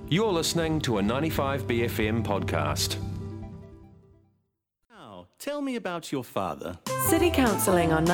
You're listening to a 95BFM podcast. Now, tell me about your father. City Counselling on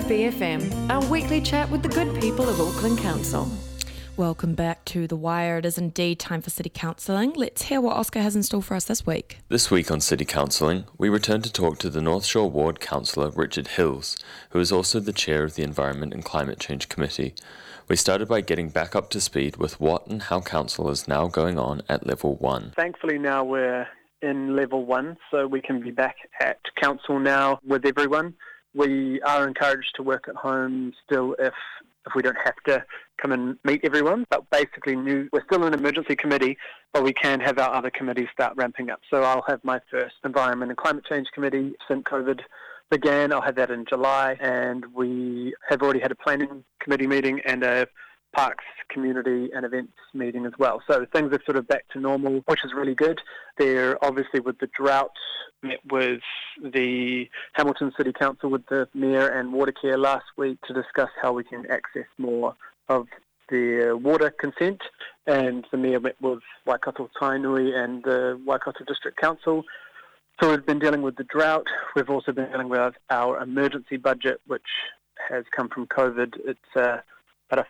95BFM, our weekly chat with the good people of Auckland Council. Welcome back to The Wire. It is indeed time for City Counselling. Let's hear what Oscar has in store for us this week. This week on City Counselling, we return to talk to the North Shore Ward Councillor Richard Hills, who is also the chair of the Environment and Climate Change Committee. We started by getting back up to speed with what and how council is now going on at Level 1. Thankfully now we're in Level 1, so we can be back at council now with everyone. We are encouraged to work at home still if we don't have to come and meet everyone. But basically, we're still an emergency committee, but we can have our other committees start ramping up. So I'll have my first Environment and Climate Change Committee since COVID began. I'll have that in July, and we have already had a planning committee meeting and a parks, community and events meeting as well. So things are sort of back to normal, which is really good. They're obviously with the drought, met with the Hamilton City Council, with the Mayor and Watercare last week to discuss how we can access more of their water consent. And the Mayor met with Waikato Tainui and the Waikato District Council. So we've been dealing with the drought. We've also been dealing with our emergency budget, which has come from COVID. It's about a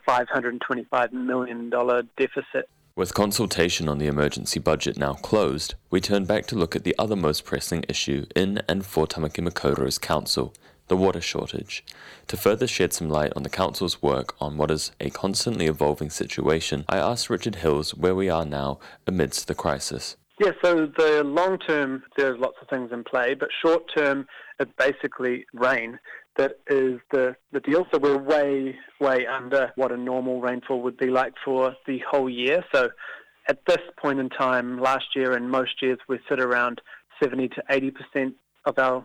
$525 million deficit. With consultation on the emergency budget now closed, we turn back to look at the other most pressing issue in and for Tamaki Makaurau's council, the water shortage. To further shed some light on the council's work on what is a constantly evolving situation, I asked Richard Hills where we are now amidst the crisis. Yeah, so the long term, there's lots of things in play, but short term, it's basically rain that is the deal. So we're way under what a normal rainfall would be like for the whole year. So at this point in time, last year and most years, we sit around 70 to 80% of our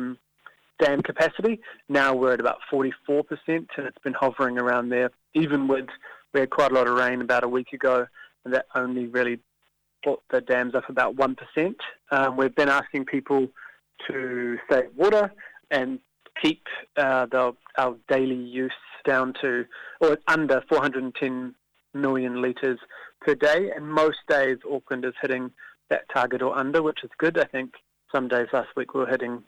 dam capacity. Now we're at about 44%, and it's been hovering around there, even with, we had quite a lot of rain about a week ago, and that only really put the dams up about 1%. We've been asking people to save water and keep our daily use down to, or under 410 million litres per day, and most days Auckland is hitting that target or under, which is good. I think some days last week we were hitting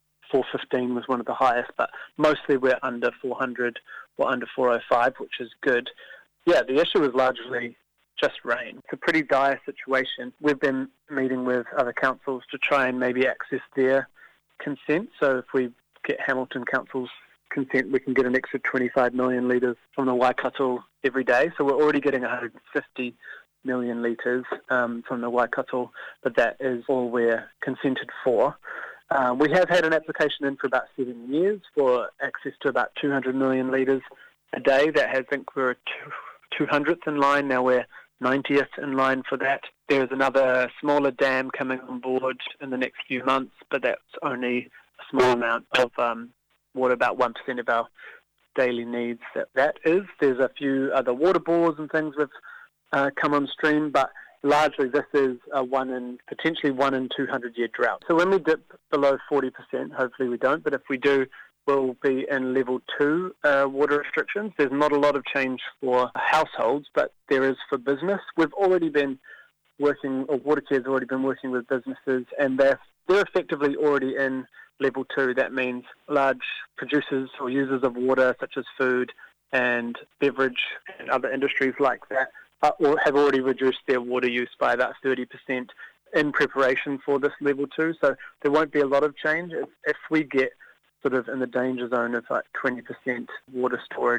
415 was one of the highest, but mostly we're under 400 or under 405, which is good. Yeah, the issue is largely just rain. It's a pretty dire situation. We've been meeting with other councils to try and maybe access their consent. So if we get Hamilton Council's consent, we can get an extra 25 million litres from the Waikato every day. So we're already getting 150 million litres from the Waikato, but that is all we're consented for. We have had an application in for about 7 years for access to about 200 million litres a day. That has, I think we're 200th in line. Now we're 90th in line for that. There's another smaller dam coming on board in the next few months, but that's only a small amount of water, about 1% of our daily needs. That is. There's a few other water bores and things have come on stream, but largely this is potentially 1 in 200 year drought. So when we dip below 40%, hopefully we don't, but if we do, we'll be in level 2 water restrictions. There's not a lot of change for households, but there is for business. We've already been working, or Watercare's already been working with businesses, and they're effectively already in level 2. That means large producers or users of water, such as food and beverage and other industries like that, have already reduced their water use by about 30% in preparation for this level 2. So there won't be a lot of change. If we get sort of in the danger zone of like 20% water storage,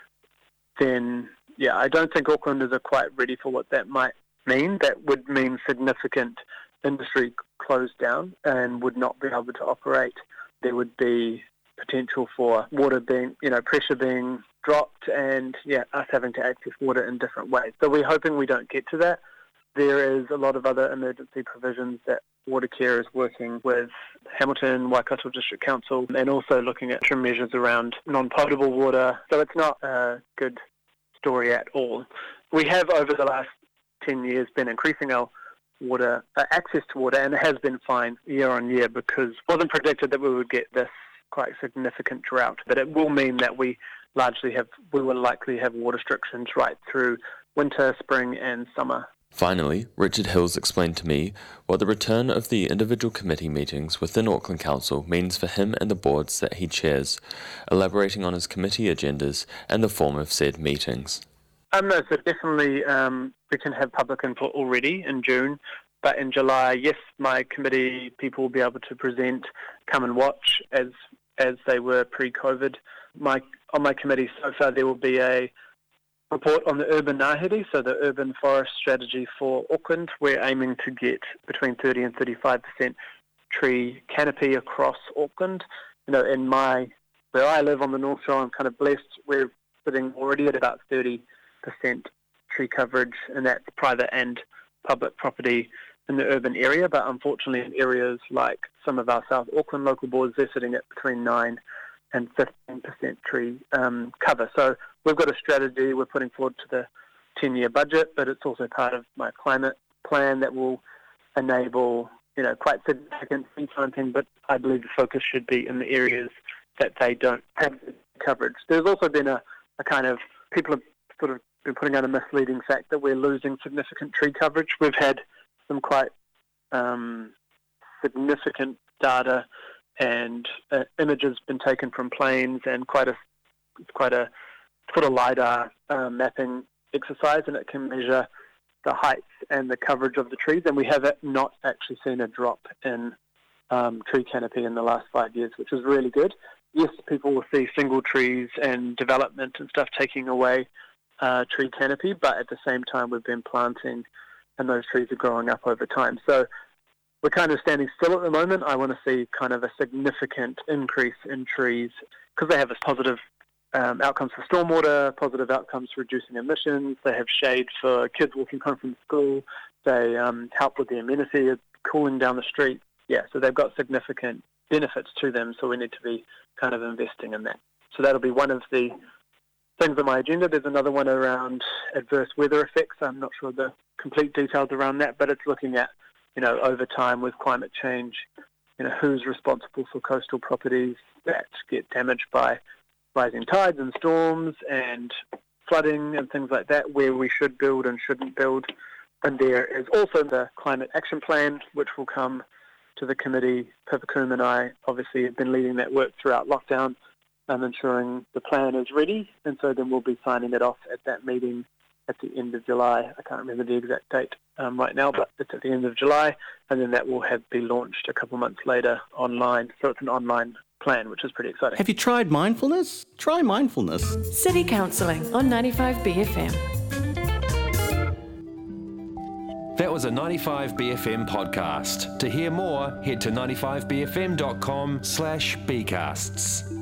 then yeah, I don't think Aucklanders are quite ready for what that might mean. That would mean significant industry closed down and would not be able to operate. There would be potential for water being, pressure being dropped, and us having to access water in different ways. So we're hoping we don't get to that. There is a lot of other emergency provisions that Watercare is working with Hamilton, Waikato District Council, and also looking at interim measures around non-potable water. So it's not a good story at all. We have, over the last 10 years, been increasing our water access to water, and it has been fine year on year, because it wasn't predicted that we would get this quite significant drought. But it will mean that we will likely have water restrictions right through winter, spring and summer. Finally, Richard Hills explained to me what the return of the individual committee meetings within Auckland Council means for him and the boards that he chairs, elaborating on his committee agendas and the form of said meetings. No, so definitely we can have public input already in June, but in July, yes, my committee people will be able to present, come and watch as they were pre-COVID. On my committee so far, there will be a report on the urban ngāhere, so the urban forest strategy for Auckland. We're aiming to get between 30 and 35% tree canopy across Auckland. In where I live on the North Shore, I'm kind of blessed. We're sitting already at about 30% tree coverage, and that's private and public property in the urban area. But unfortunately, in areas like some of our South Auckland local boards, they're sitting at between 9 and 15% tree cover. So we've got a strategy we're putting forward to the 10-year budget, but it's also part of my climate plan that will enable, quite significant tree planting, but I believe the focus should be in the areas that they don't have coverage. There's also been a kind of, people have sort of been putting out a misleading fact that we're losing significant tree coverage. We've had some quite significant data and images been taken from planes, and quite a LiDAR mapping exercise, and it can measure the heights and the coverage of the trees, and we have not actually seen a drop in tree canopy in the last 5 years, which is really good. Yes, people will see single trees and development and stuff taking away tree canopy, but at the same time we've been planting and those trees are growing up over time. So we're kind of standing still at the moment. I want to see kind of a significant increase in trees because they have a positive outcomes for stormwater, positive outcomes for reducing emissions. They have shade for kids walking home from school. They help with the amenity of cooling down the street. Yeah, so they've got significant benefits to them, so we need to be kind of investing in that. So that'll be one of the things on my agenda. There's another one around adverse weather effects. I'm not sure the complete details around that, but it's looking at, over time with climate change, who's responsible for coastal properties that get damaged by rising tides and storms and flooding and things like that, where we should build and shouldn't build. And there is also the Climate Action Plan, which will come to the committee. Pipakum and I obviously have been leading that work throughout lockdown and ensuring the plan is ready. And so then we'll be signing it off at that meeting at the end of July. I can't remember the exact date right now, but it's at the end of July. And then that will be launched a couple months later online. So it's an online plan, which is pretty exciting. Have you tried mindfulness? Try mindfulness. City Counselling on 95BFM. That was a 95BFM podcast. To hear more, head to 95bfm.com/bcasts.